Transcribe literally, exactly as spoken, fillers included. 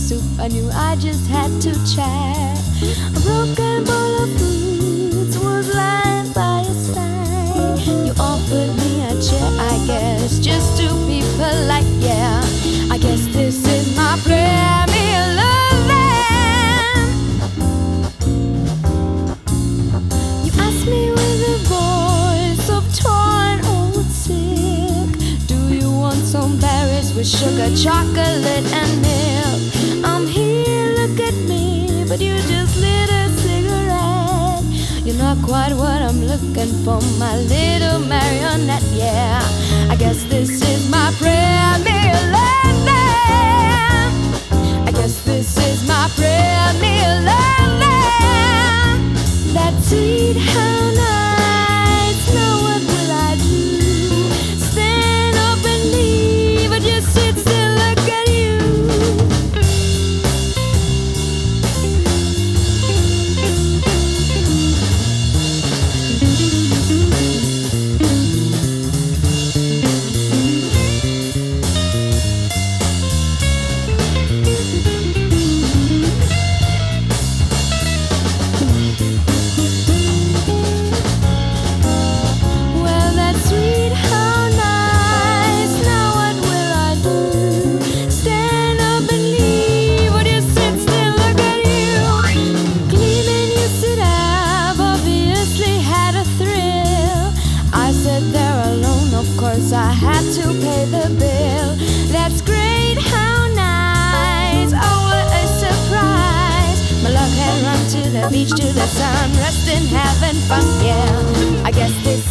soup, I knew I just had to chat. A broken bowl of fruits was lying by your side. You offered me a chair, I guess, just to be polite, yeah. I guess this is my premier loving. You asked me with a voice of torn old silk, do you want some berries with sugar, chocolate and milk? I'm here, look at me, but you just lit a cigarette. You're not quite what I'm looking for, my little marionette, yeah. I guess this is my premier loving. I guess this is my premier loving. That sweet how nice, now what will I do? Stand up and leave, or just sit still, look at you. Well, that's sweet, how nice. Now what will I do? Stand up and leave, or just sit still, look at you. Cleaning used to have obviously had a thrill. I sat there alone, of course I had to pay the bill. That's great, how nice. Oh, what a surprise. My luck had run to the beach, to the sun, resting, having fun, yeah. I guess this